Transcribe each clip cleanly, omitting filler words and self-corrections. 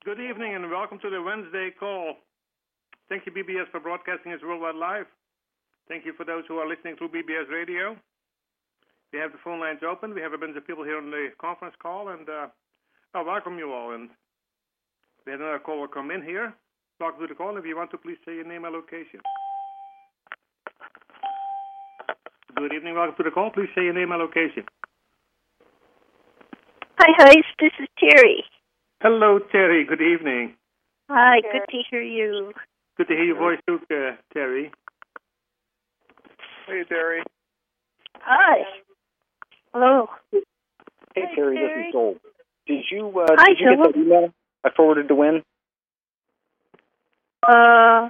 Good evening and welcome to the Wednesday call. Thank you, BBS, for broadcasting us worldwide live. Thank you for those who are listening through BBS Radio. We have the phone lines open. We have a bunch of people here on the conference call, and I welcome you all. And we had another caller come in here. Welcome to the call. If you want to, please say your name and location. Good evening. Welcome to the call. Please say your name and location. Hi, this is Terry. Hello, Terry. Good evening. Hi, good to hear you. Good to hear your voice too, Terry. Hey, Terry. Hi. Hello. Hey, Hi, Terry, Terry. this is Joel. Did you Hi, get Joel. the email I forwarded to Win? I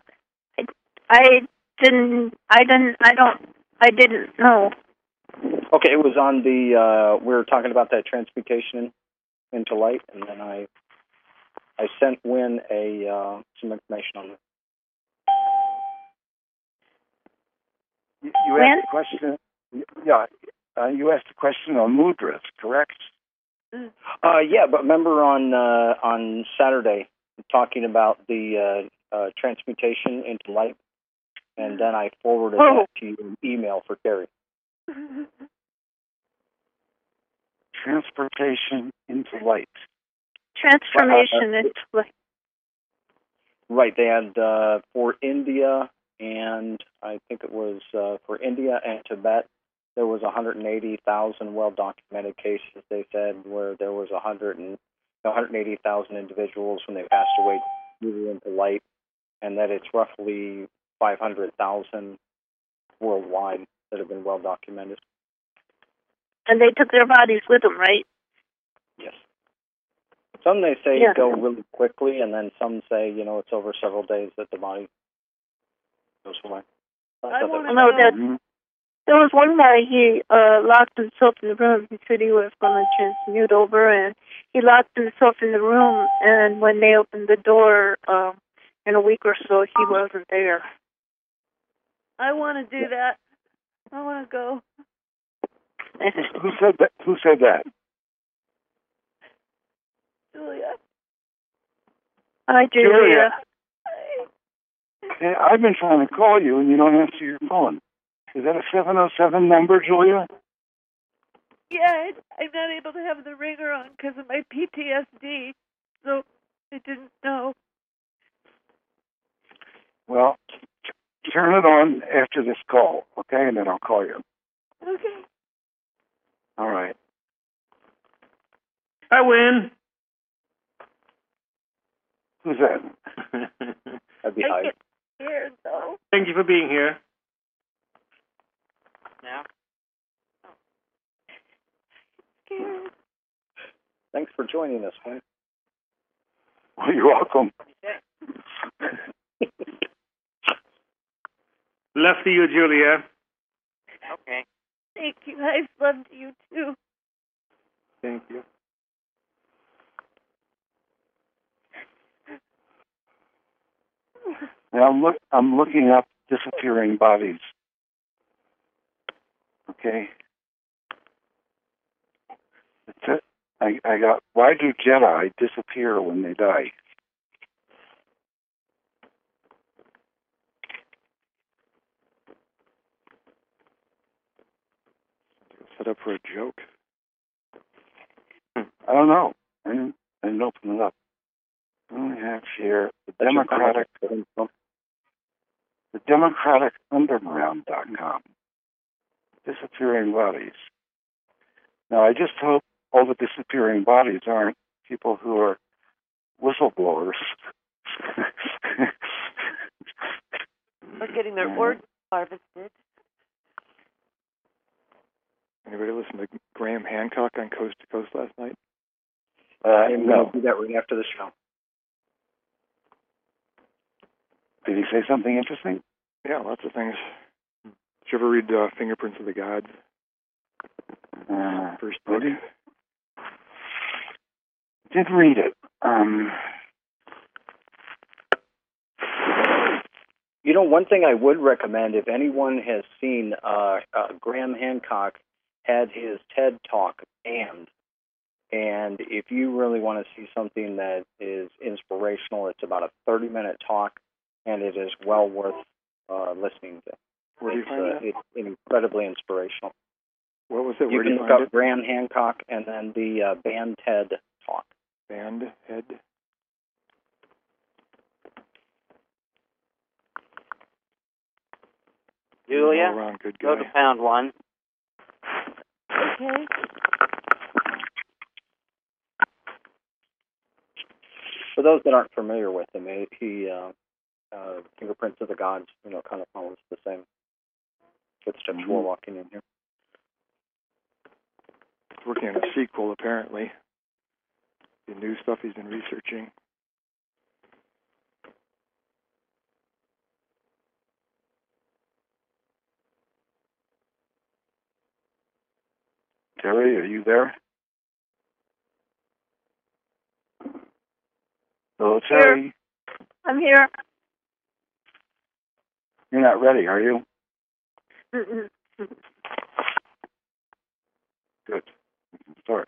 didn't know. Okay, it was on the, we were talking about that transmutation into light, and then I sent Win some information on it. You asked a question. Yeah, you asked a question on mudras, correct? Yeah, but remember on Saturday talking about the transmutation into light, and then I forwarded that to you in email for Terry. Transportation into light. Transformation into light. Right, they had for India, and I think it was for India and Tibet, there was 180,000 well-documented cases, they said, where there was 180,000 individuals when they passed away moving into light, and that it's roughly 500,000 worldwide that have been well-documented. And they took their bodies with them, right? Yes. Some they say go really quickly, and then some say, it's over several days that the body goes away. There was one guy, he locked himself in the room. He said he was going to transmute over, and he locked himself in the room, and when they opened the door in a week or so, he wasn't there. I want to do that. I want to go. Who said that? Who said that? Julia. Hi, Julia. Hey, I've been trying to call you, and you don't answer your phone. Is that a 707 number, Julia? Yeah, I'm not able to have the ringer on because of my PTSD, so I didn't know. Well, turn it on after this call, okay? And then I'll call you. Okay. All right. Hi, Win. Who's that? That'd be I high. get scared, though. Thank you for being here. Yeah. Scared. Thanks for joining us, man. Well, you're welcome. Love to you, Julia. Okay. Thank you. I've loved you, too. Thank you. Now, I'm looking up disappearing bodies. Okay. That's it. I got, why do Jedi disappear when they die? Set up for a joke? I don't know. I didn't open it up. What do we have here? The DemocraticUnderground.com. Disappearing bodies. Now, I just hope all the disappearing bodies aren't people who are whistleblowers. Or getting their organs harvested. Anybody listen to Graham Hancock on Coast to Coast last night? I'm No. going to do that right after the show. Did he say something interesting? Yeah, lots of things. Did you ever read Fingerprints of the Gods? First book. Really? Did read it. One thing I would recommend, if anyone has seen, Graham Hancock had his TED Talk banned, And if you really want to see something that is inspirational, it's about a 30-minute talk, and it is well worth listening to. Where do you find that? It's incredibly inspirational. What was it? You Where do can you look find up it? Graham Hancock and then the Band TED talk. Band head. Julia, All around good go guy. to pound 1. Okay. For those that aren't familiar with him, he Fingerprints of the Gods, kind of follows the same footsteps we're walking in here. He's working on a sequel, apparently. The new stuff he's been researching. Terry, are you there? Hello, Terry. I'm here. You're not ready, are you? Mm-mm. Good. We can start.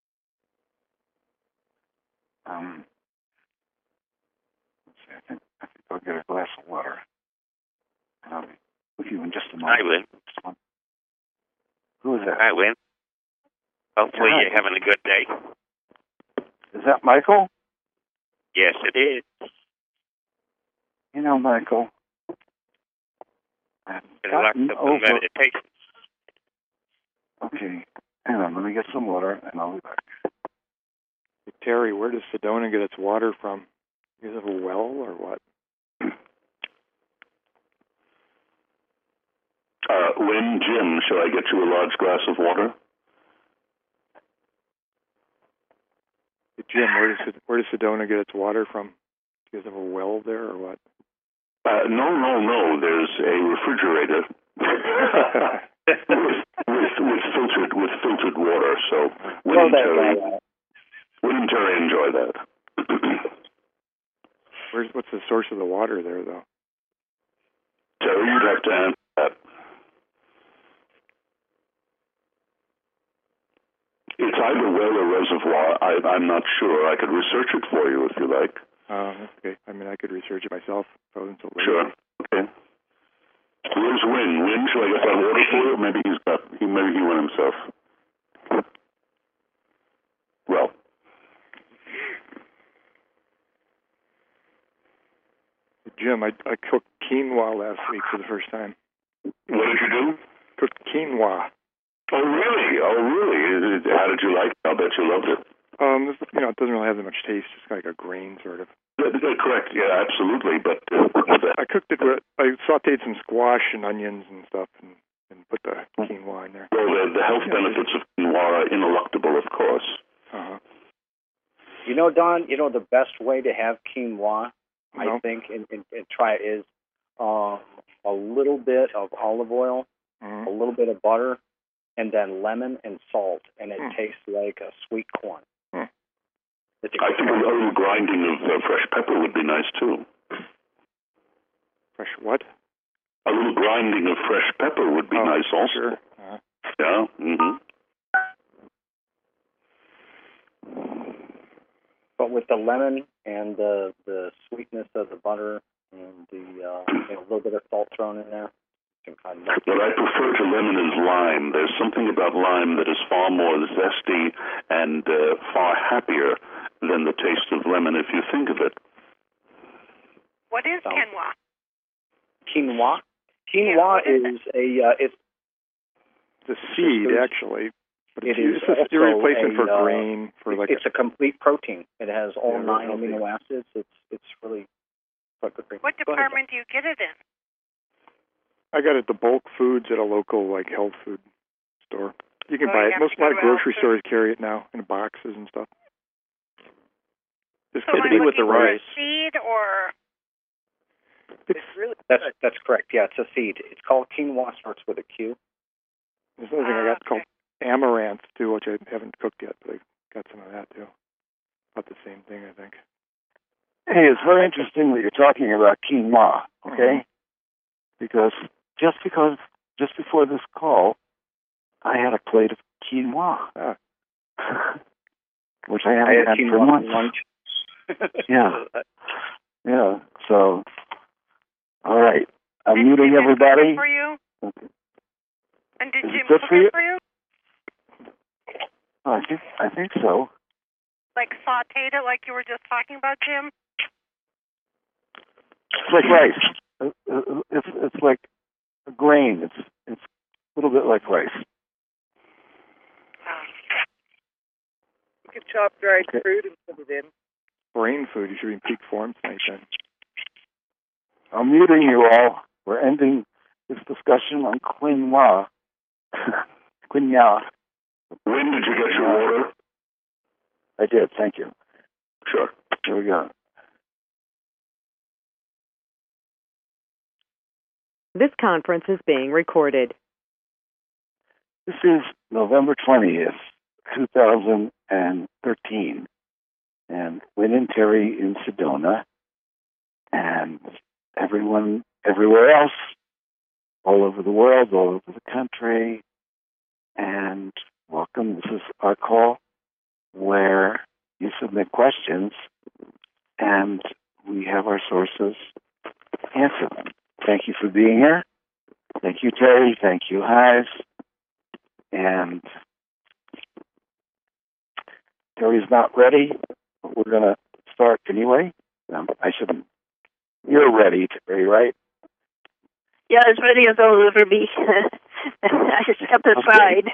Let's see. I think I'll get a glass of water. And I'll be with you in just a moment. Hi, Lynn. Who is that? Hi, Lynn. Hopefully Hi. you're having a good day. Is that Michael? Yes, it is. You know, Michael, I've Been locked gotten up in over... meditation. Okay, hang on. Let me get some water, and I'll be back. Hey, Terry, where does Sedona get its water from? You guys have a well or what? Lynn, Jim, shall I get you a large glass of water? Hey, Jim, where does Sedona get its water from? Do you guys have a well there or what? No. There's a refrigerator with filtered water. So wouldn't Terry enjoy that? What's the source of the water there, though? Terry, you'd have to answer that. It's either well or reservoir. I'm not sure. I could research it for you if you like. Okay. I mean, I could research it myself. If I wasn't so lazy. Sure. Okay. Where's Win? Win, shall I get that water for you? Maybe he went himself. Well. Jim, I cooked quinoa last week for the first time. What did you do? Cooked quinoa. Oh, really? How did you like it? I'll bet you loved it. It doesn't really have that much taste. It's like a grain, sort of. Correct. Yeah, absolutely. But I cooked it with. I sautéed some squash and onions and stuff, and put the quinoa in there. Well, the health benefits of quinoa are ineluctable, of course. Uh-huh. Don, the best way to have quinoa, I think, and try it is a little bit of olive oil, a little bit of butter, and then lemon and salt, and it tastes like a sweet corn. I think a little grinding of fresh pepper would be nice, too. Fresh what? A little grinding of fresh pepper would be nice also. Sure. Yeah, But with the lemon and the sweetness of the butter and a little bit of salt thrown in there, you can kind of... What I prefer to lemon is lime. There's something about lime that is far more zesty and far happier than the taste of lemon, if you think of it. What is quinoa? Quinoa? Quinoa is it's a seed, actually. But it's a replacement for grain. It's a complete protein. It has all 9 amino acids. It's really quite good. What department do you get it in? I got it at the bulk foods at a local health food store. You can buy it. A lot of grocery stores carry it now in boxes and stuff. This could be with the rice. Seed or? That's correct. Yeah, it's a seed. It's called quinoa. Starts with a Q. There's another thing I got called amaranth too, which I haven't cooked yet, but I got some of that too. About the same thing, I think. Hey, it's very interesting that you're talking about quinoa. Okay, because just before this call, I had a plate of quinoa. which I haven't had for months. Lunch. Yeah. So, all right. I'm Did muting Jim everybody. cook it for you? Okay. And did Is it Jim good cook for you? it for you? Oh, I think so. Like sauteed it like you were just talking about, Jim? It's like rice. It's like a grain. It's a little bit like rice. You can chop dried fruit and put it in. Brain food. You should be in peak form tonight, then. I'm muting you all. We're ending this discussion on quinoa. Quinoa. When did you get your water? I did. Thank you. Sure. Here we go. This conference is being recorded. This is November 20th, 2013. And Wynn and Terry in Sedona. And everyone everywhere else, all over the world, all over the country. And welcome. This is our call where you submit questions and we have our sources answer them. Thank you for being here. Thank you, Terry. Thank you, Hives. And Terry's not ready, but we're going to start anyway. I shouldn't. You're ready, Terry, right? Yeah, as ready as I'll ever be. I just step aside.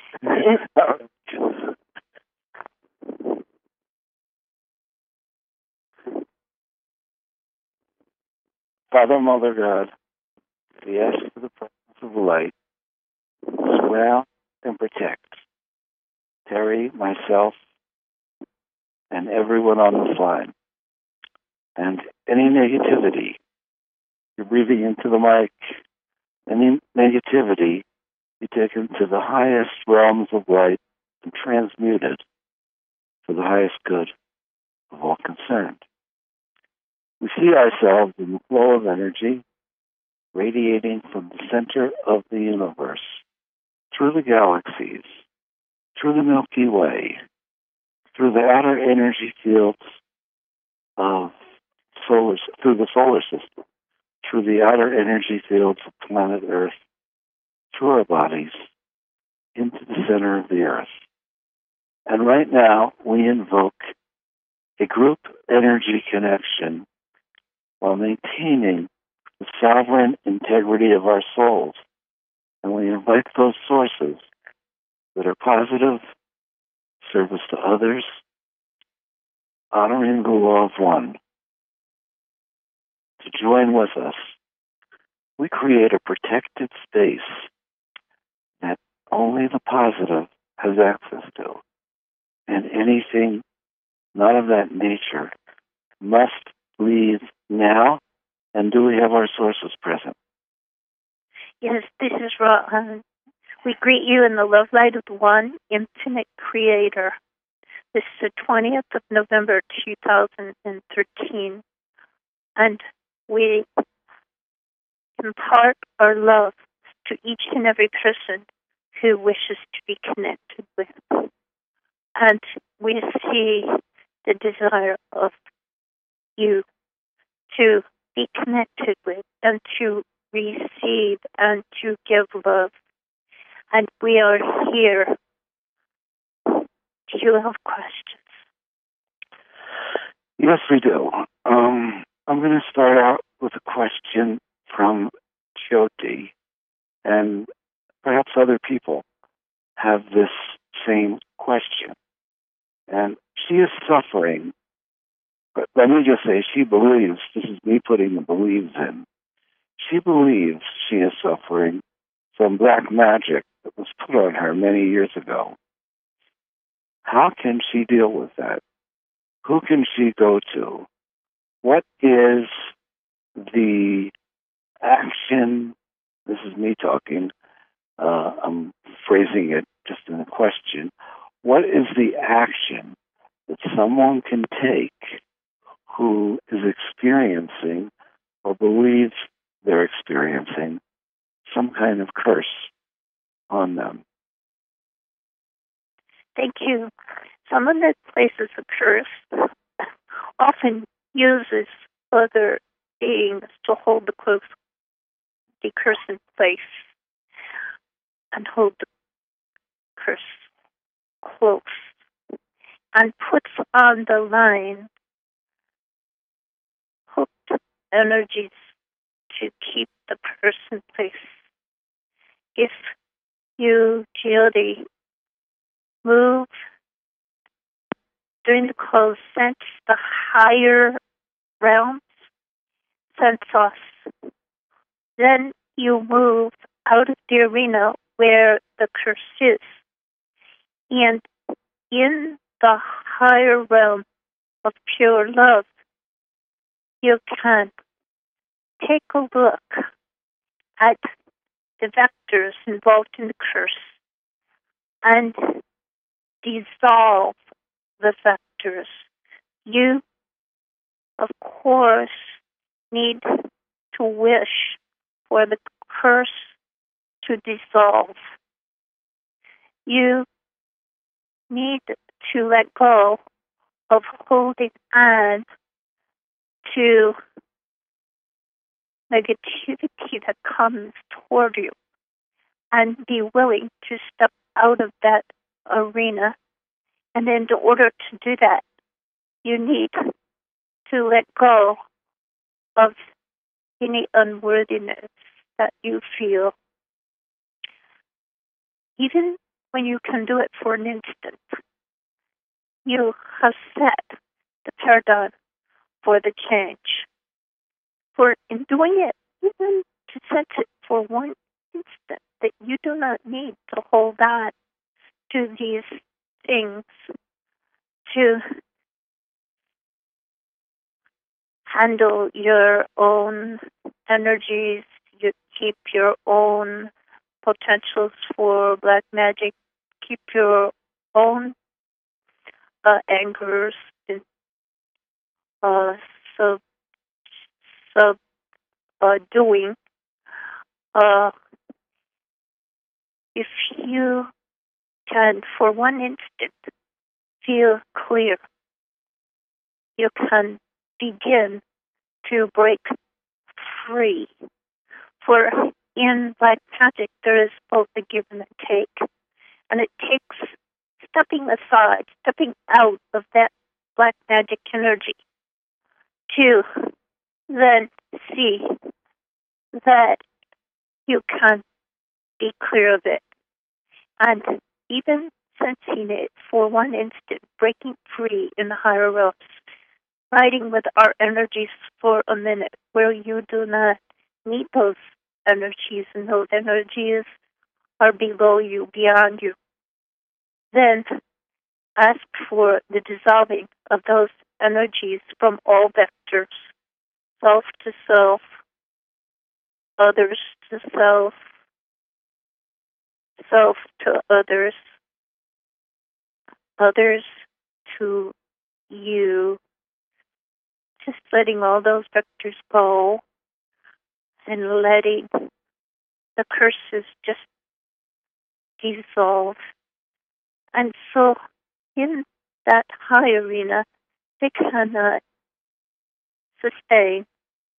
Father, Mother, God, we ask for the presence of the light to surround and protect Terry, myself, and everyone on this line. And any negativity, you're breathing into the mic, any negativity, be taken to the highest realms of light and transmuted for the highest good of all concerned. We see ourselves in the flow of energy radiating from the center of the universe, through the galaxies, through the Milky Way, through the outer energy fields of through the solar system, through the outer energy fields of planet Earth, through our bodies, into the center of the Earth. And right now, we invoke a group energy connection while maintaining the sovereign integrity of our souls. And we invite those sources that are positive, service to others, honoring the law of one, to join with us. We create a protected space that only the positive has access to. And anything not of that nature must leave now. And do we have our sources present? Yes, this is Ra. We greet you in the love light of the One, Infinite Creator. This is the 20th of November, 2013. And we impart our love to each and every person who wishes to be connected with. And we see the desire of you to be connected with and to receive and to give love. And we are here. Do you have questions? Yes, we do. I'm going to start out with a question from Jyoti, and perhaps other people have this same question. And she is suffering, but let me just say, she believes, this is me putting the believes in, she believes she is suffering from black magic that was put on her many years ago. How can she deal with that? Who can she go to? What is the action? This is me talking. I'm phrasing it just in a question. What is the action that someone can take who is experiencing or believes they're experiencing some kind of curse on them? Thank you. someone that places a curse often uses other beings to hold the curse in place and hold the curse close and puts on the line hooked energies to keep the curse in place. If you, Jyoti, move during the close, sense the higher realms, sense us. Then you move out of the arena where the curse is. And in the higher realm of pure love, you can take a look at the vectors involved in the curse and dissolve the vectors. You, of course, need to wish for the curse to dissolve. You need to let go of holding on to negativity that comes toward you and be willing to step out of that arena. And in order to do that, you need to let go of any unworthiness that you feel. Even when you can do it for an instant, you have set the paradigm for the change. For in doing it, even to sense it for one instant, that you do not need to hold on to these things to handle your own energies, you keep your own potentials for black magic, keep your own angers, doing. If you can, for one instant, feel clear, you can begin to break free. For in black magic, there is both a give and a take. And it takes stepping aside, stepping out of that black magic energy to then see that you can be clear of it. And even sensing it for one instant, breaking free in the higher realms, riding with our energies for a minute where you do not need those energies and those energies are below you, beyond you. Then ask for the dissolving of those energies from all vectors, self to self, others to self, self to others, others to you. Just letting all those vectors go and letting the curses just dissolve. And so in that high arena, they cannot sustain.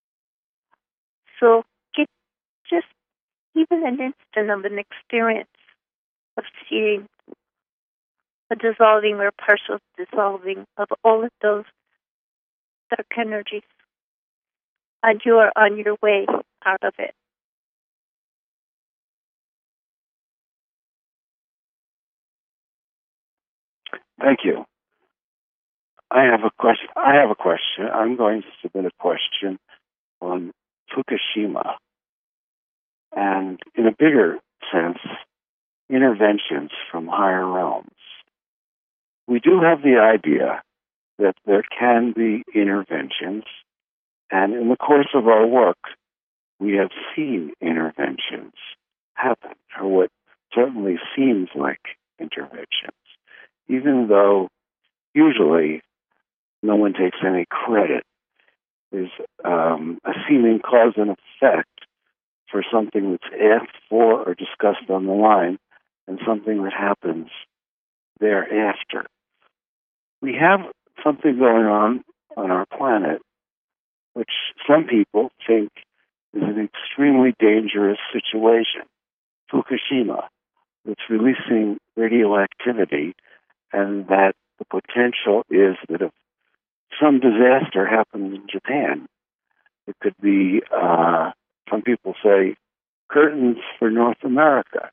So get just even an instant of an experience of seeing a dissolving or partial dissolving of all of those dark energies. And you are on your way out of it. Thank you. I have a question. I'm going to submit a question on Fukushima. And in a bigger sense, interventions from higher realms. We do have the idea that there can be interventions, and in the course of our work, we have seen interventions happen, or what certainly seems like interventions, even though usually no one takes any credit. There's a seeming cause and effect for something that's asked for or discussed on the line and something that happens thereafter. we have something going on our planet, which some people think is an extremely dangerous situation. Fukushima, it's releasing radioactivity, and that the potential is that if some disaster happens in Japan, it could be, some people say, curtains for North America.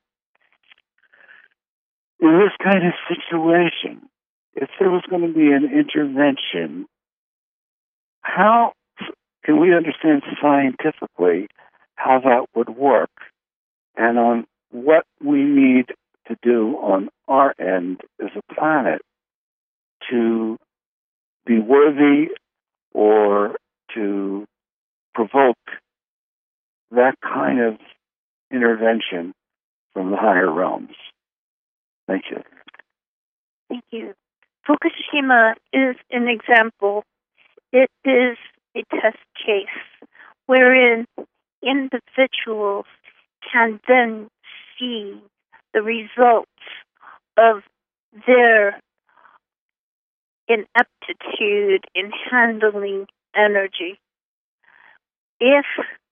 In this kind of situation, if there was going to be an intervention, how can we understand scientifically how that would work, and on what we need to do on our end as a planet to be worthy or to provoke that kind of intervention from the higher realms? Thank you. Thank you. Fukushima is an example. It is a test case wherein individuals can then see the results of their ineptitude in handling energy. If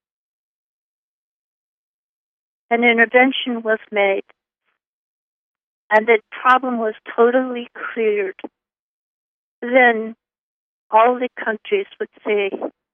an intervention was made and the problem was totally cleared, then all the countries would say,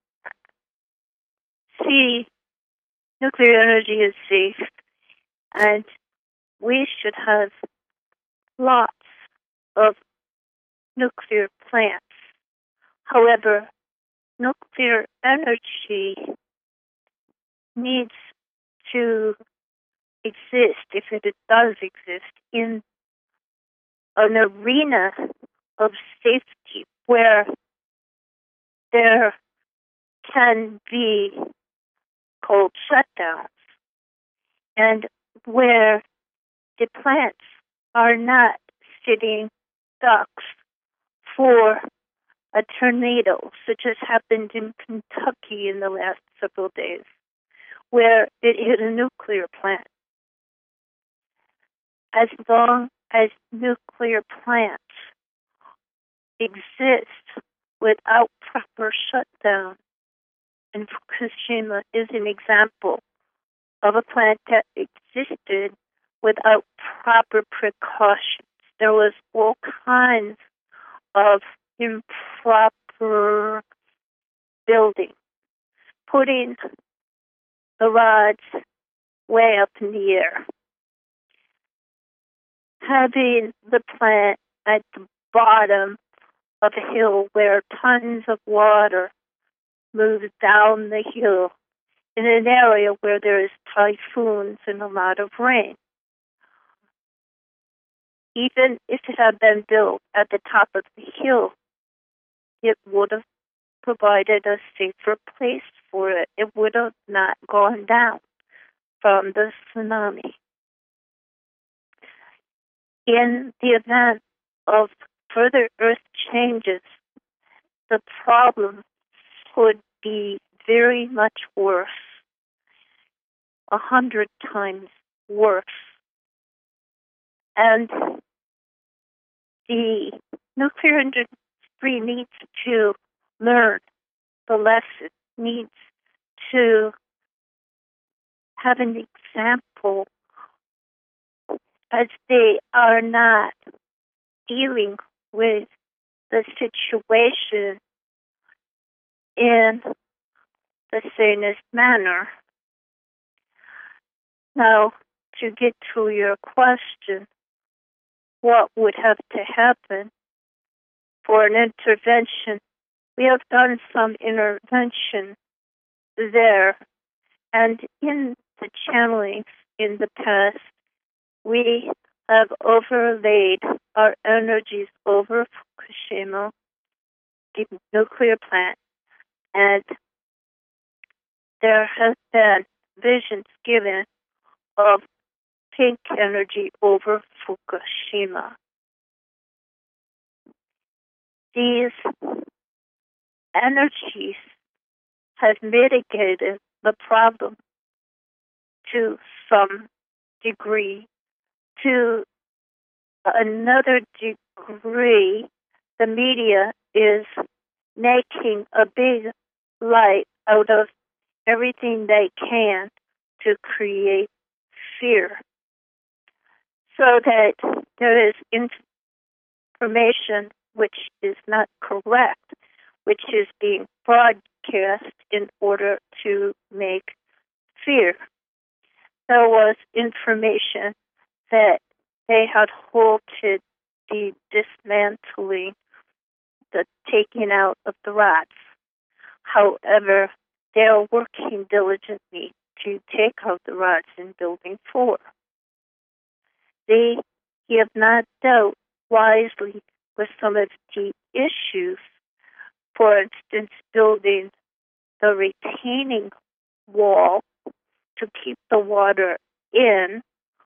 see, nuclear energy is safe, and we should have lots of nuclear plants. However, nuclear energy needs to exist, if it does exist, in an arena of safety where there can be cold shutdowns and where the plants are not sitting ducks for a tornado, such as happened in Kentucky in the last several days, where it hit a nuclear plant. As long as nuclear plants exist without proper shutdown, and Fukushima is an example of a plant that existed without proper precautions. There was all kinds of improper building, putting the rods way up in the air, having the plant at the bottom of a hill where tons of water moves down the hill in an area where there is typhoons and a lot of rain. Even if it had been built at the top of the hill, it would have provided a safer place for it. It would have not gone down from the tsunami. In the event of further earth changes, the problem could be very much worse, 100 times worse. And the nuclear industry needs to learn the lesson, needs to have an example, as they are not dealing with the situation in the sanest manner. Now, to get to your question, what would have to happen for an intervention? We have done some intervention there, and in the channelings in the past, we have overlaid our energies over Fukushima, the nuclear plant, and there has been visions given of pink energy over Fukushima. These energies have mitigated the problem to some degree. To another degree, the media is making a big light out of everything they can to create fear, so that there is information which is not correct, which is being broadcast in order to make fear. There was information that they had halted the dismantling, the taking out of the rods. However, they are working diligently to take out the rods in Building 4. They have not dealt wisely with some of the issues. For instance, building the retaining wall to keep the water in,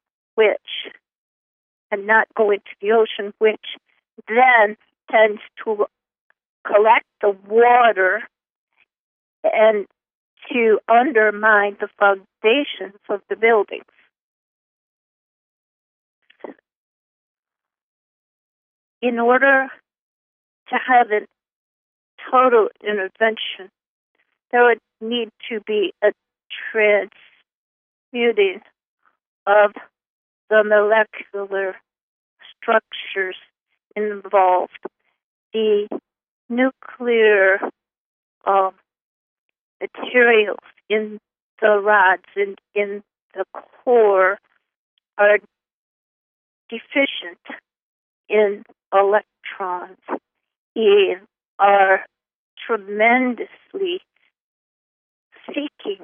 and not go into the ocean, which then tends to collect the water and to undermine the foundations of the buildings. In order to have a total intervention, there would need to be a transmuting of the molecular structures involved. The nuclear materials in the rods and in the core are deficient in electrons and are tremendously seeking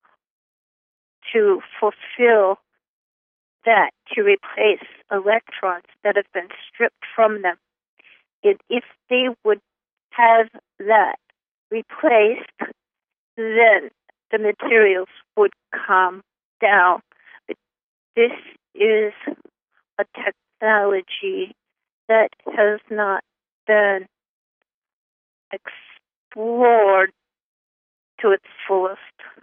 to fulfill that, to replace electrons that have been stripped from them. If they would have that replaced, then the materials would come down. But this is a technology that has not been explored to its fullest.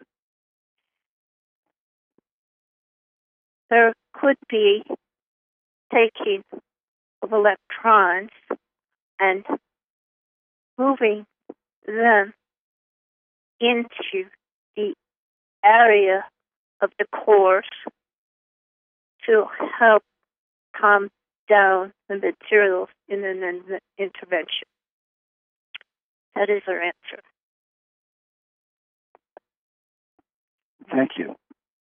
There could be taking of electrons and moving them into the area of the cores to help calm down the materials in an intervention. That is our answer. Thank you.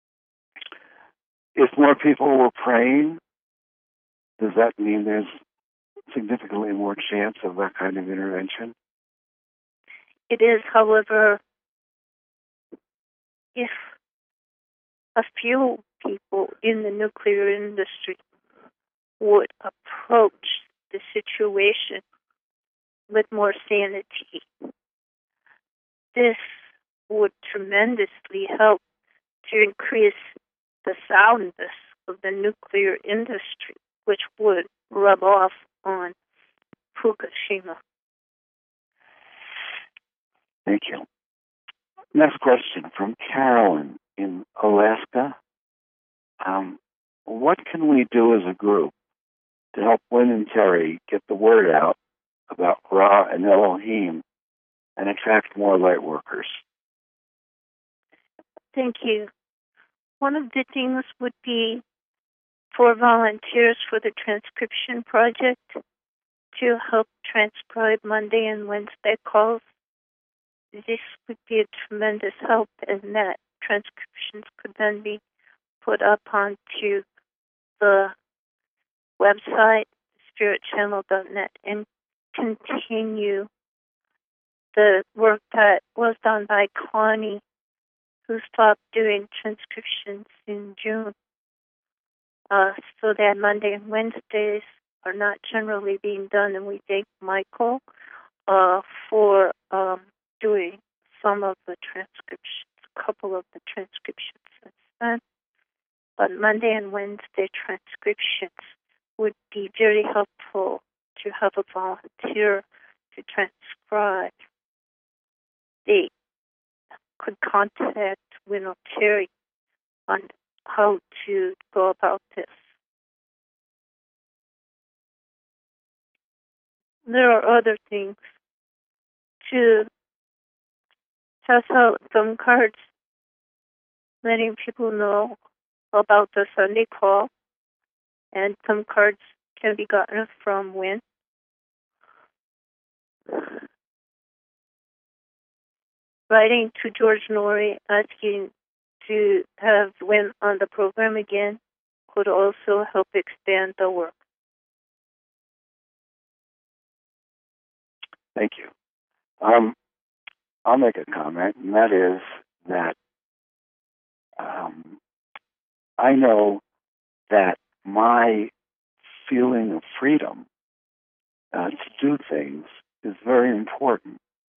If more people were praying, does that mean there's significantly more chance of that kind of intervention? It is, however, if a few people in the nuclear industry would approach the situation with more sanity, this would tremendously help to increase the soundness of the nuclear industry, which would rub off on Fukushima. Thank you. Next question from Carolyn in Alaska. What can we do as a group to help Lynn and Terry get the word out about Ra and Elohim and attract more light workers? Thank you. One of the things would be for volunteers for the transcription project to help transcribe Monday and Wednesday calls. This would be a tremendous help, and that transcriptions could then be put up onto the website, spiritchannel.net, and continue the work that was done by Connie, who stopped doing transcriptions in June, so that Monday and Wednesdays are not generally being done. And we thank Michael for doing some of the transcriptions, a couple of the transcriptions since then. But Monday and Wednesday transcriptions would be very helpful to have a volunteer to transcribe. They could contact Winnow Terry on how to go about this. there are other things. To test out some cards, letting people know about the Sunday call, and some cards can be gotten from Win. Writing to George Norrie asking to have Win on the program again could also help expand the work. Thank you. I'll make a comment, and that is that I know that my feeling of freedom to do things is very important.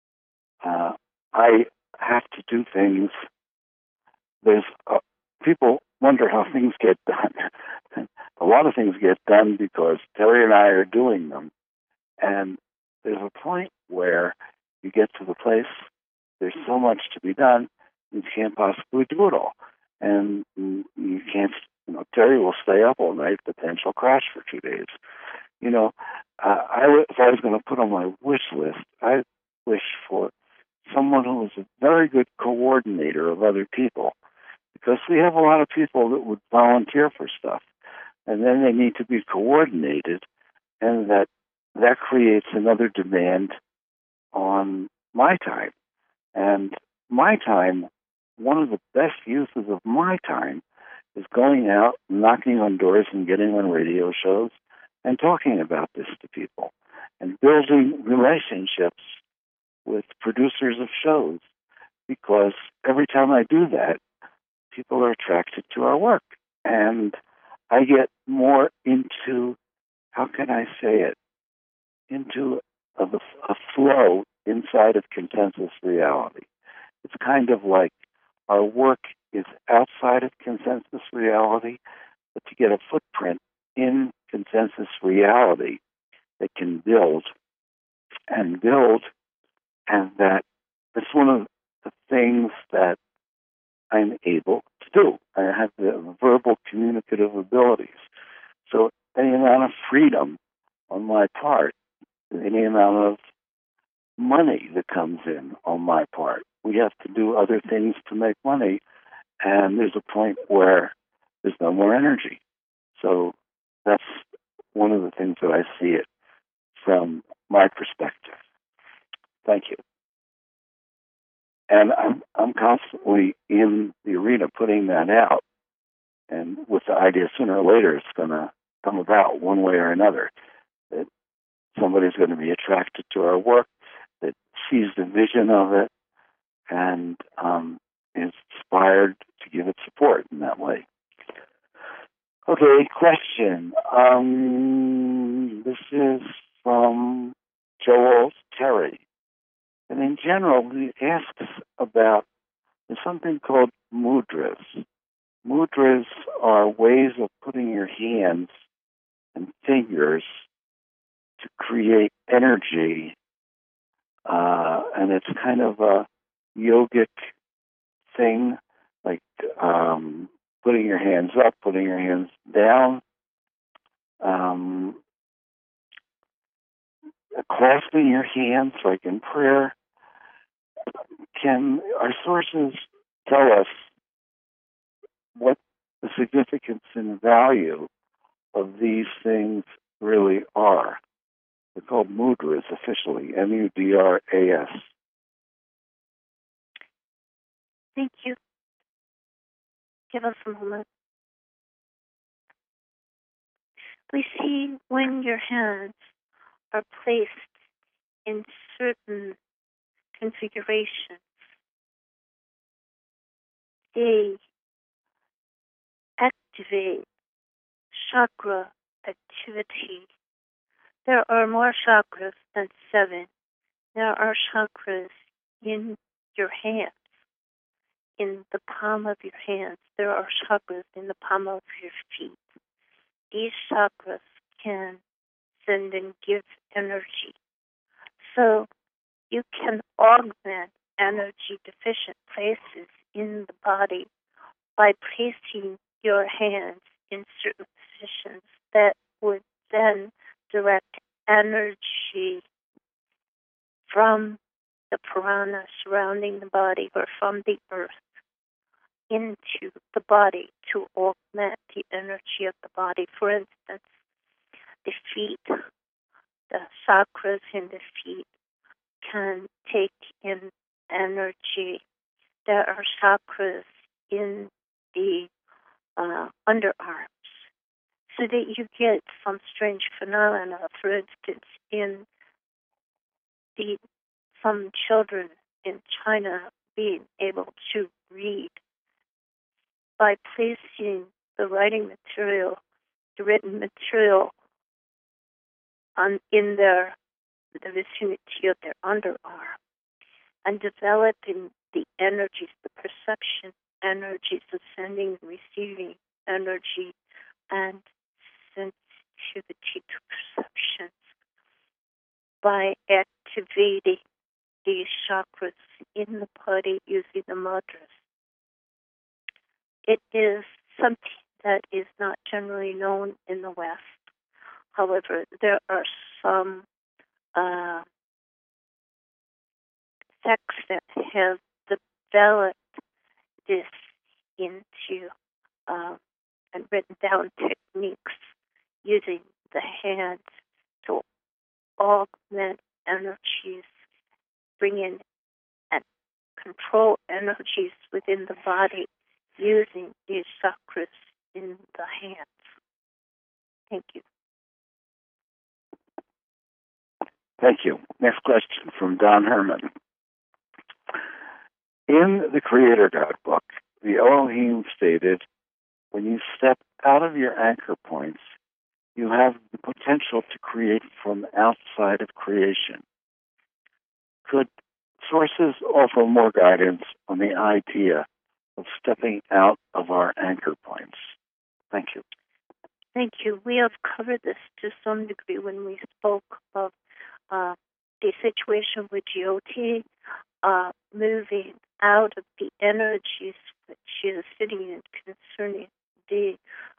I have to do things. There's people wonder how things get done. A lot of things get done because Terry and I are doing them, and there's a point where you get to the place. There's so much to be done, you can't possibly do it all, and you can't. Terry will stay up all night, but then she'll crash for 2 days. If I was going to put on my wish list, I wish for someone who is a very good coordinator of other people, because we have a lot of people that would volunteer for stuff, and then they need to be coordinated, and that creates another demand on my time. And my time, one of the best uses of my time is going out, knocking on doors and getting on radio shows and talking about this to people and building relationships with producers of shows, because every time I do that, people are attracted to our work. And I get more into, how can I say it, into a flow inside of consensus reality. It's kind of like our work is outside of consensus reality, but to get a footprint in consensus reality that can build, and that it's one of the things that I'm able to do. I have the verbal communicative abilities. So any amount of freedom on my part, any amount of money that comes in on my part, we have to do other things to make money, and there's a point where there's no more energy. So that's one of the things that I see it from my perspective. Thank you. And I'm constantly in the arena putting that out, and with the idea sooner or later it's going to come about one way or another, that somebody's going to be attracted to our work, that sees the vision of it, and is inspired to give it support in that way. Okay, question. This is from Joel Terry. And in general, he asks about, there's something called mudras. Mudras are ways of putting your hands and fingers to create energy, and it's kind of a yogic thing, like putting your hands up, putting your hands down, clasping your hands like in prayer. Can our sources tell us what the significance and value of these things really are? They're called mudras officially, M-U-D-R-A-S. Thank you. Give us a moment. We see when your hands are placed in certain configurations, they activate chakra activity. There are more chakras than 7. There are chakras in your hands, in the palm of your hands. There are chakras in the palm of your feet. These chakras can send and give energy. So you can augment energy deficient places in the body by placing your hands in certain positions that would then direct energy from the prana surrounding the body or from the earth into the body to augment the energy of the body. For instance, the feet, the chakras in the feet can take in energy. There are chakras in the underarms, so that you get some strange phenomena. For instance, in some children in China being able to read by placing the writing material, the written material, in the vicinity of their underarm, and developing the energies, the perception energies of sending and receiving energy and sensitivity to perceptions by activating these chakras in the body using the mudras. It is something that is not generally known in the West. However, there are some sects that have developed this into and written down techniques using the hands to augment energies, bring in and control energies within the body using these chakras in the hands. Thank you. Thank you. Next question from Don Herman. In the Creator God book, the Elohim stated, when you step out of your anchor points, you have the potential to create from outside of creation. Could sources offer more guidance on the idea of stepping out of our anchor points? Thank you. Thank you. We have covered this to some degree when we spoke of the situation with Jyoti moving out of the energies that she is sitting in concerning the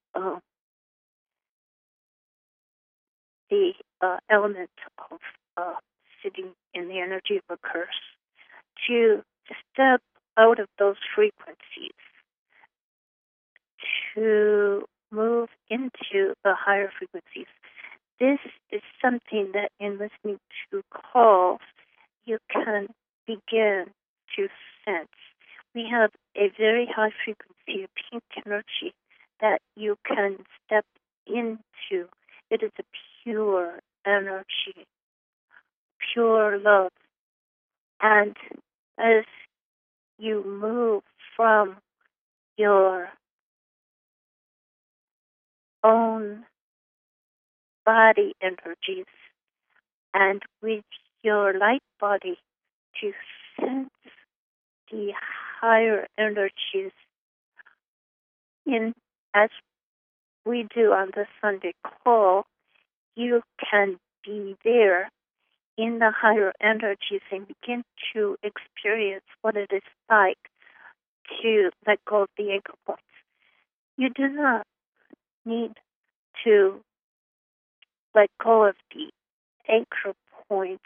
element of sitting in the energy of a curse, to step out of those frequencies, to move into the higher frequencies. This is something that in listening to calls, you can begin to sense. We have a very high frequency of pink energy that you can step into. It is a pure energy, pure love. And as you move from your own body energies and with your light body to sense the higher energies in, as we do on the Sunday call, you can be there in the higher energies and begin to experience what it is like to let go of the anchor points. You do not need to let go of the anchor points.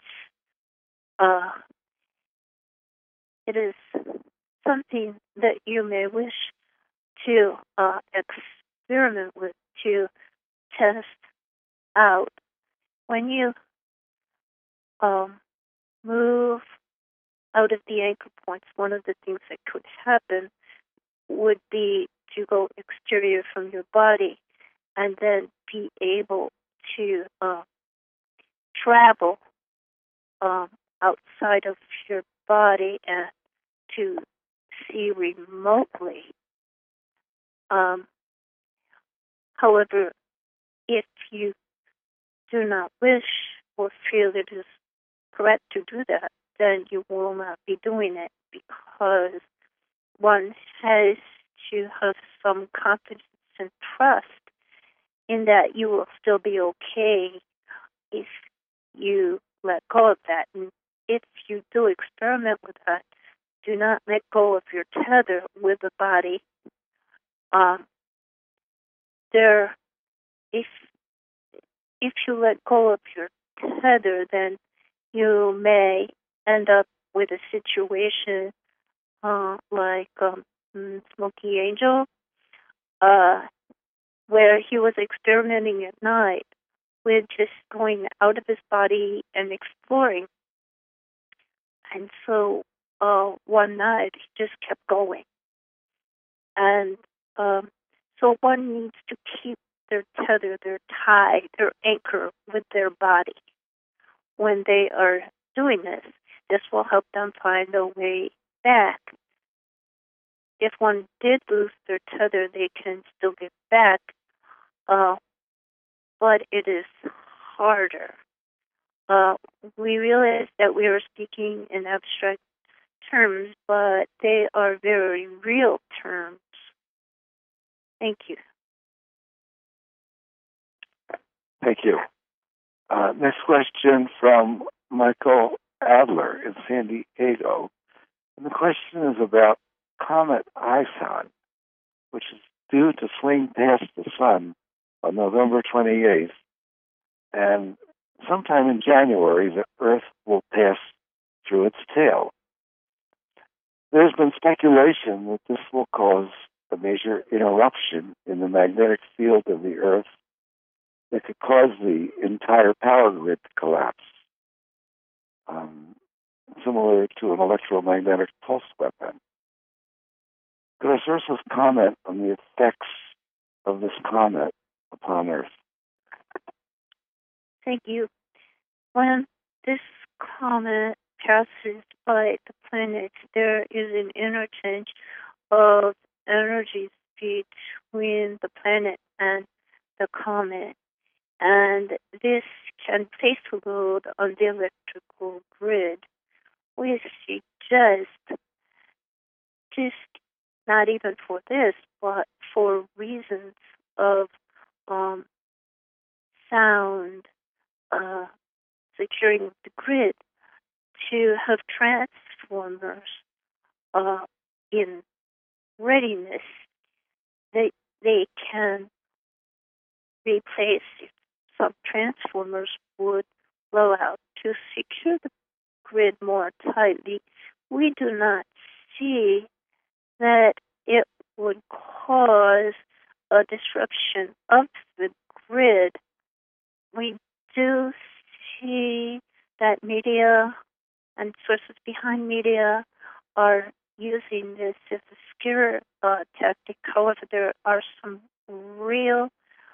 It is something that you may wish to experiment with, to test out. When you move out of the anchor points, one of the things that could happen would be to go exterior from your body and then be able to travel outside of your body and to see remotely. However, if you do not wish or feel it is correct to do that, then you will not be doing it, because one has to have some confidence and trust in that you will still be okay if you let go of that. And if you do experiment with that, do not let go of your tether with the body. If you let go of your tether, then you may end up with a situation like Smokey Angel, where he was experimenting at night with just going out of his body and exploring. And so one night he just kept going. And so one needs to keep their tether, their tie, their anchor with their body when they are doing this. This will help them find a way back. If one did lose their tether, they can still get back, but it is harder. We realize that we are speaking in abstract terms, but they are very real terms. Thank you. Thank you. Next question from Michael Adler in San Diego. And the question is about Comet ISON, which is due to swing past the sun on November 28th. And sometime in January, the Earth will pass through its tail. There's been speculation that this will cause a major interruption in the magnetic field of the Earth that could cause the entire power grid to collapse, similar to an electromagnetic pulse weapon. Could our sources comment on the effects of this comet upon Earth? Thank you. When this comet passes by the planets, there is an interchange of energies between the planet and the comet. And this can place a load on the electrical grid. We suggest, just not even for this, but for reasons of sound, securing the grid, to have transformers in readiness. They can replace some transformers would blow out to secure the grid more tightly. We do not see that it would cause a disruption of the grid. We do see that media and sources behind media are using this as a scare tactic. However, there are some real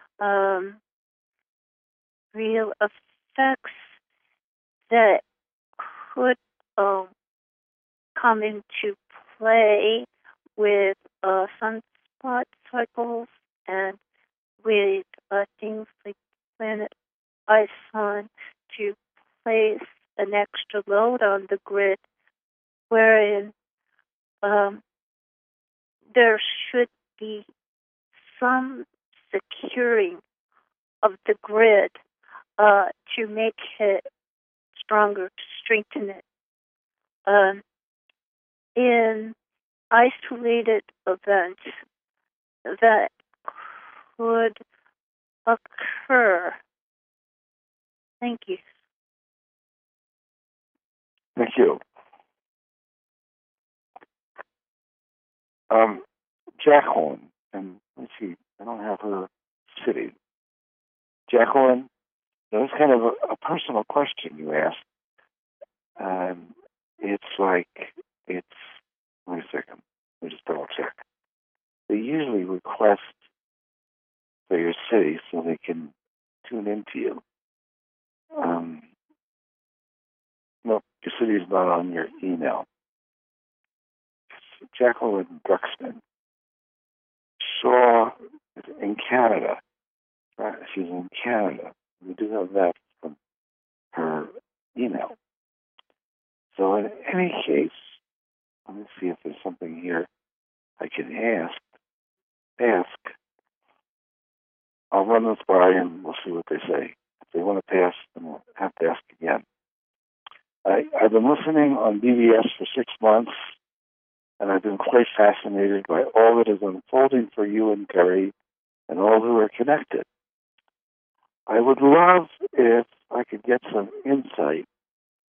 effects that could come into play with sunspot cycles and with things like planet ISON to place an extra load on the grid, wherein there should be some securing of the grid to make it stronger, to strengthen it. In isolated events that could occur. Thank you. Thank you. Jacqueline, and let's see, I don't have her city. Jacqueline, that was kind of a personal question you asked. Wait a second, let me just double check. They usually request for your city so they can tune into you. No, your city is not on your email. Jacqueline Bruxton saw in Canada. She's in Canada. We do have that from her email. So in any case, let me see if there's something here I can ask. I'll run this by and we'll see what they say. If they want to pass, then we'll have to ask again. I've been listening on BBS for 6 months, and I've been quite fascinated by all that is unfolding for you and Terry and all who are connected. I would love if I could get some insight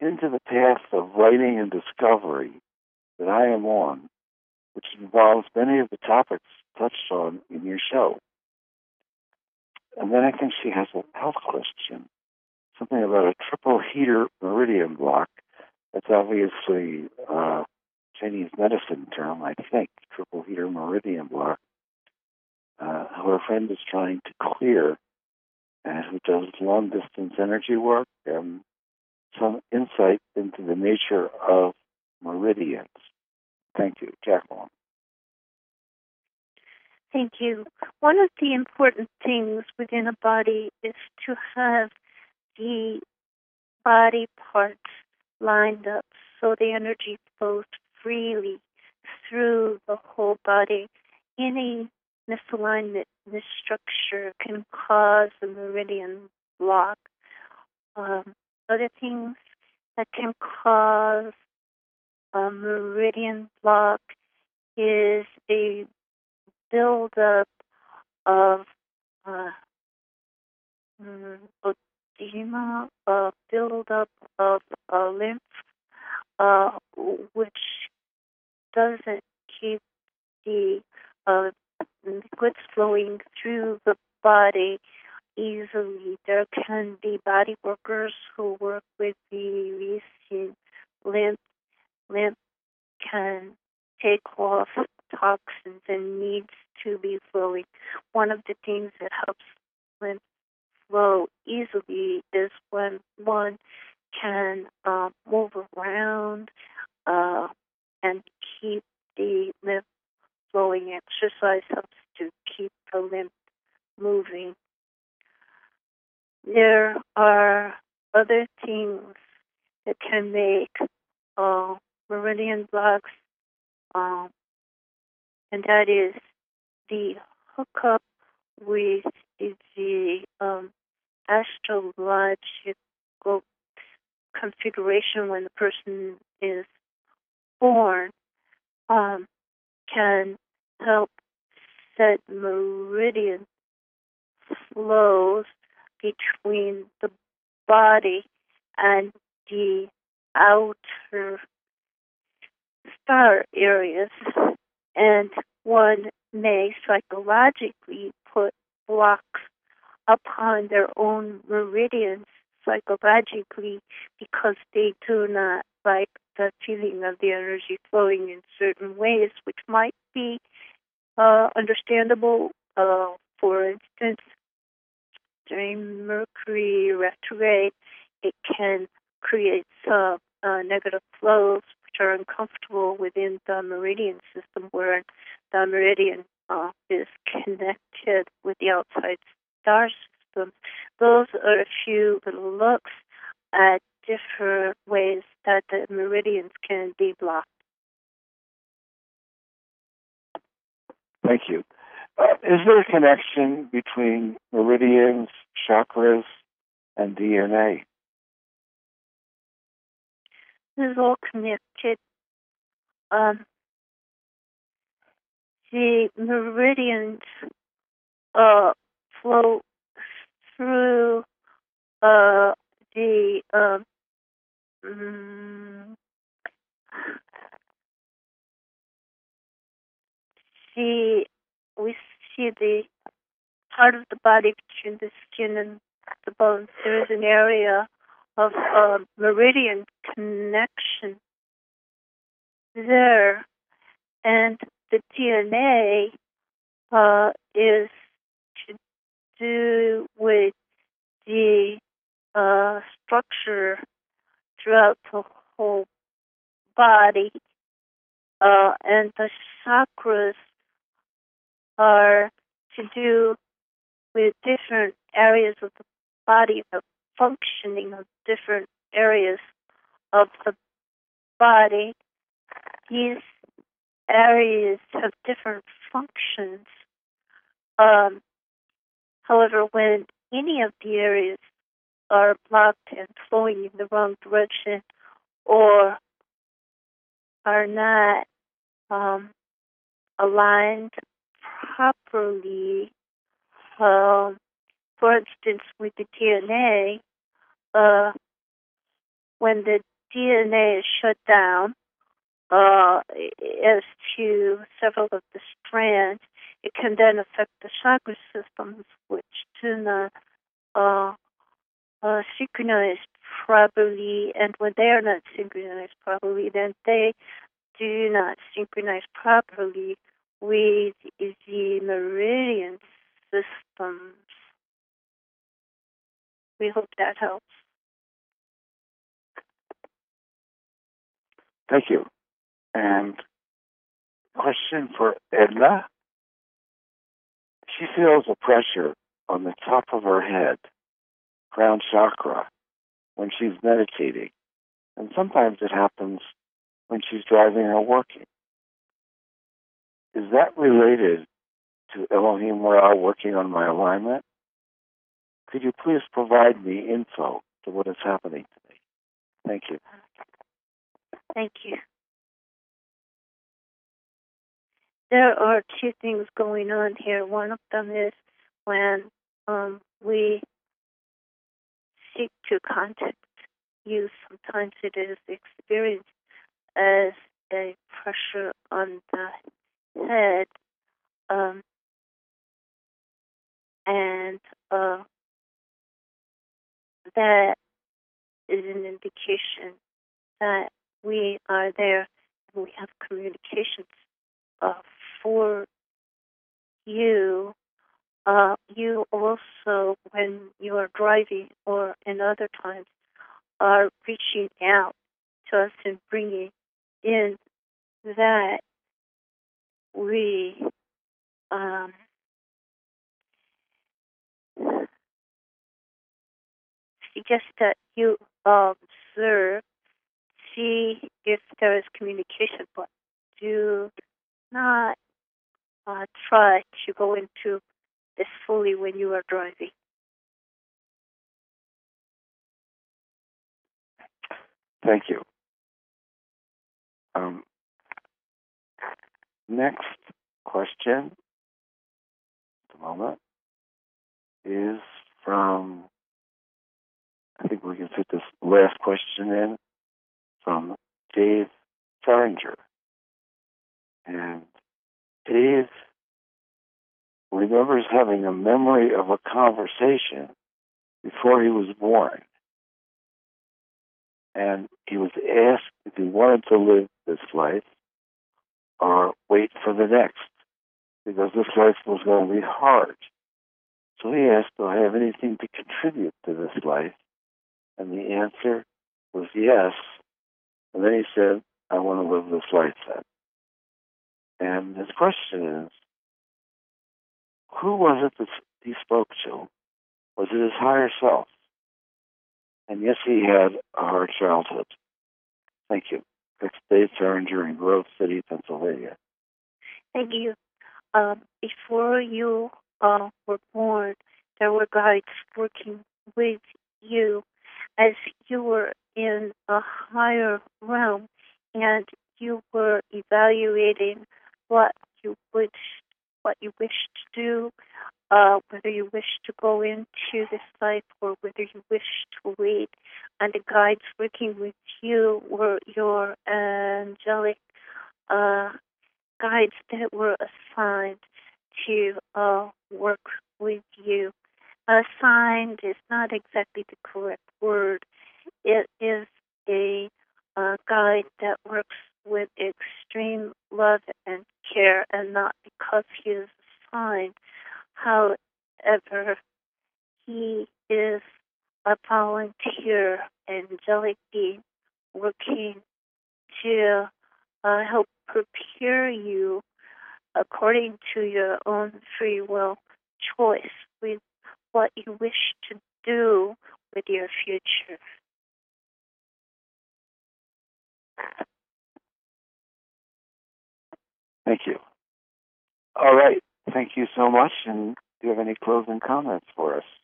into the path of writing and discovery that I am on, which involves many of the topics touched on in your show. And then I think she has a health question, something about a triple heater meridian block. That's obviously a Chinese medicine term, I think, triple heater meridian block, who her friend is trying to clear, and who does long-distance energy work and some insight into the nature of meridians. Thank you, Jacqueline. Thank you. One of the important things within a body is to have the body parts lined up so the energy flows freely through the whole body. Any misalignment, misstructure can cause a meridian block. Other things that can cause a meridian block is a buildup of edema, a buildup of lymph, which doesn't keep the liquids flowing through the body easily. There can be body workers who work with the releasing lymph. Lymph can take off toxins and needs to be flowing. One of the things that helps lymph flow easily is when one can move around and keep the lymph flowing. Exercise helps to keep the lymph moving. There are other things that can make meridian blocks, and that is the hookup with the astrological configuration when the person is born, can help set meridian flows between the body and the outer star areas, and one may psychologically put blocks upon their own meridians psychologically because they do not like the feeling of the energy flowing in certain ways, which might be understandable. For instance, during Mercury retrograde, it can create some negative flows which are uncomfortable within the meridian system, where the meridian is connected with the outside star system. Those are a few little looks at different ways that the meridians can be blocked. Thank you. Is there a connection between meridians, chakras, and DNA? This is all connected. The meridians flow through we see the part of the body between the skin and the bones. There is an area of meridian connection there, and the DNA is to do with the structure throughout the whole body, and the chakras are to do with different areas of the body, the functioning of different areas of the body. These areas have different functions. However, when any of the areas are blocked and flowing in the wrong direction, or are not aligned properly, for instance, with the DNA, when the DNA is shut down as to several of the strands, it can then affect the chakra systems, which do not synchronize properly. And when they are not synchronized properly, then they do not synchronize properly with the meridian systems. We hope that helps. Thank you. And question for Edna. She feels a pressure on the top of her head, crown chakra, when she's meditating. And sometimes it happens when she's driving or working. Is that related to Elohim Ra working on my alignment? Could you please provide me info to what is happening to me? Thank you. Thank you. There are two things going on here. One of them is when we seek to contact you, sometimes it is experienced as a pressure on the head, and that is an indication that we are there and we have communications for you. You also, when you are driving or in other times, are reaching out to us and bringing in that we suggest that you observe, see if there is communication, but do not try to go into this fully when you are driving. Thank you. Next question, at the moment, is from, I think we can fit this last question in, from Dave Faringer. And Dave remembers having a memory of a conversation before he was born. And he was asked if he wanted to live this life or wait for the next, because this life was going to be hard. So he asked, do I have anything to contribute to this life? And the answer was yes. And then he said, I want to live this life then. And his question is, who was it that he spoke to? Was it his higher self? And yes, he had a hard childhood. Thank you. That's Dave Faringer in Grove City, Pennsylvania. Thank you. Before you were born, there were guides working with you as you were in a higher realm, and you were evaluating what you wished to do, whether you wished to go into this life or whether you wished to wait. And the guides working with you were your angelic guides that were assigned to work with you. Assigned is not exactly the correct word. It is a guide that works with extreme love and care, and not because he is assigned. However, he is a volunteer angelic being working to help prepare you according to your own free will choice with what you wish to do with your future. Thank you. All right. Thank you so much. And do you have any closing comments for us?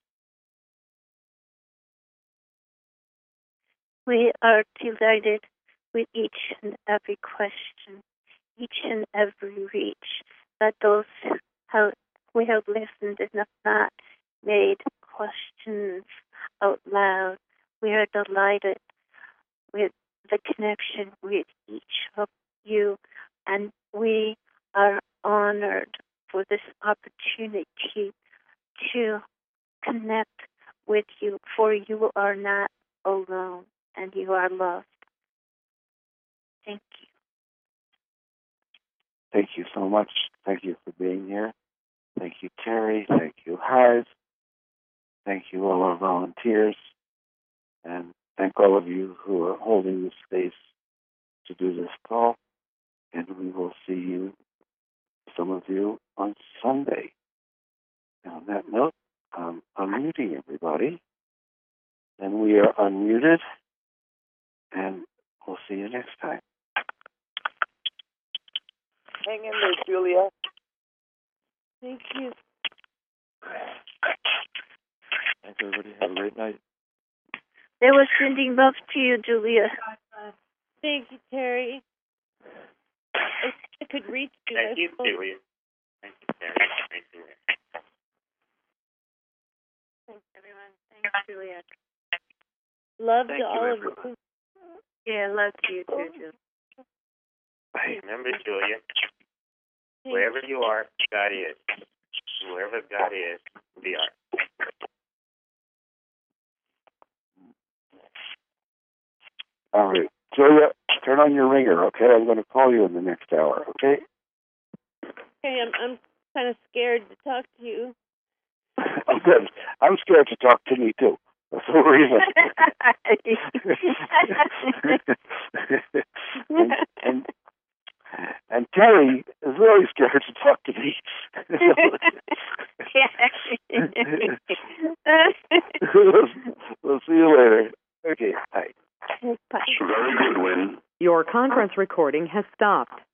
We are delighted with each and every question, each and every reach, that those we have listened and have not made questions out loud. We are delighted with the connection with each of you, and we are honored for this opportunity to connect with you, for you are not alone and you are loved. Thank you. Thank you so much. Thank you for being here. Thank you, Terry. Thank you, Hive. Thank you, all our volunteers. And thank all of you who are holding the space to do this call. And we will see you, some of you, on Sunday. And on that note, I'm unmuting everybody. And we are unmuted. And we'll see you next time. Hang in there, Julia. Thank you. Thanks, everybody. Have a great night. They were sending love to you, Julia. Thank you, Terry. I could reach you. Thank you, Julia. Thank you, Terry. Thank you. Thanks, everyone. Thanks, Julia. Love Thank to you, all of everyone. you. Yeah, love to you too, Julia. Remember, Julia, wherever you are, God is. Wherever God is, we are. All right. Julia, turn on your ringer, okay? I'm going to call you in the next hour, okay? Hey, I'm kind of scared to talk to you. Oh, good. I'm scared to talk to me, too. That's the reason. and Terry is really scared to talk to me. We'll see you later. Okay, bye. Very good, Win. Your conference recording has stopped.